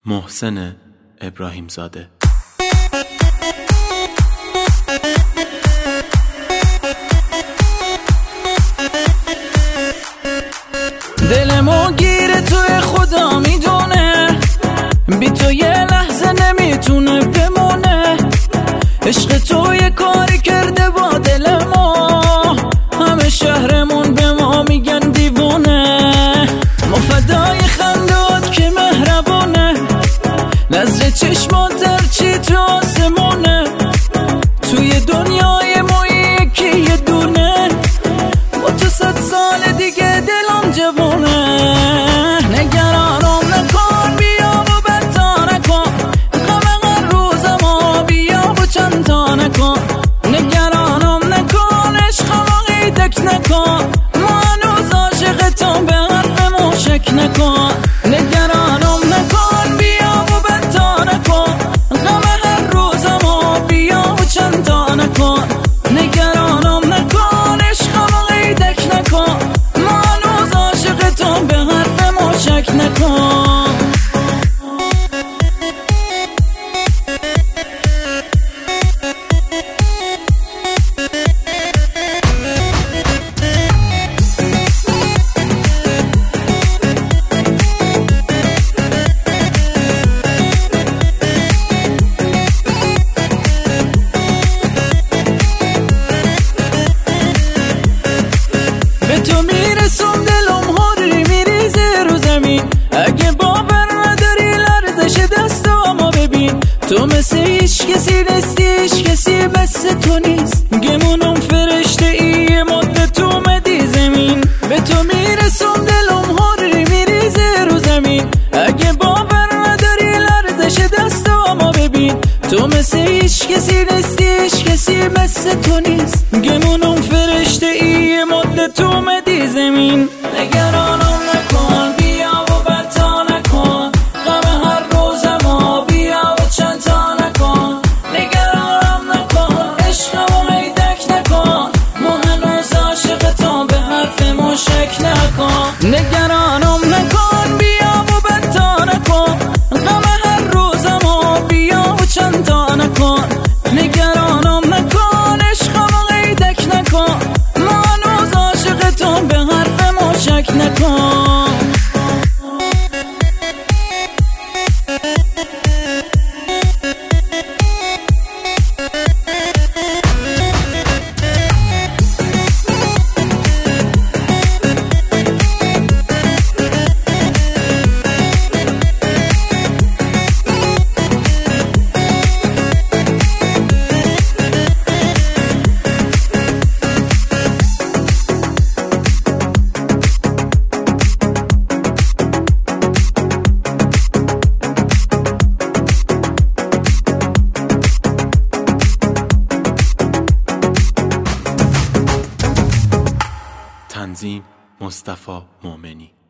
محسن ابراهیم زاده. دلمو گیره توی خدا میدونه، بی تو یه لحظه نمیتونه بمونه. عشق تو یه کاری کرده با دل ما، همه شهرمون به ما میگن دیوونه. ما فدای خندات که مهربونه، نظر چشمات درچی تو آسمونه. توی دنیای ما یکی یه دونه، با تو 100 سال دیگه دلم جوونه. نگرانم نکن، بیا و بتا نکن، غم هر روزمو بیا و چند تا نکن. نگرانم نکن، عشقمو قیدک نکن، ما هنوز عاشقتم به حرفمو شک نکن. نگرانم نکن، بیا و بتا نکن، غم هر روزمو بیا و چند تا نکن. نگرانم نکن، عشقمو قیدک نکن، ما هنوز عاشقتم به حرفمو شک نکن. به تو میرسم دلم هاری میریزه رو زمین، اگه باور نداری لرزش دستامو ببین. تو مثل هیچ کسی نیستی، هیچ کسی مثل تو نیست، گمونم فرشته ای مدت اومدی زمین. به تو میرسم دلم هاری میریزه رو زمین، اگه باور نداری لرزش دستامو ببین. تو مثل هیچ کسی نیستی، هیچ کسی مثل تو نیست، گمونم فرشته ای مدت اومدی زمین. نگرانم نکن، بیا و بتا نکن، غم هر روزمو بیا و چند تا نکن. نگرانم نکن، عشقمو قیدک نکن، ما هنوز عاشقتم به حرفمو شک نکن. نگرانم نکن، بیا و بتا نکن، غم هر روزمو بیا و چند تا نکن. نگرانم نکن، عشقمو قیدک نکن، ما هنوز عاشقتم به حرفمو شک نکن. تنظیم مصطفی مومنی.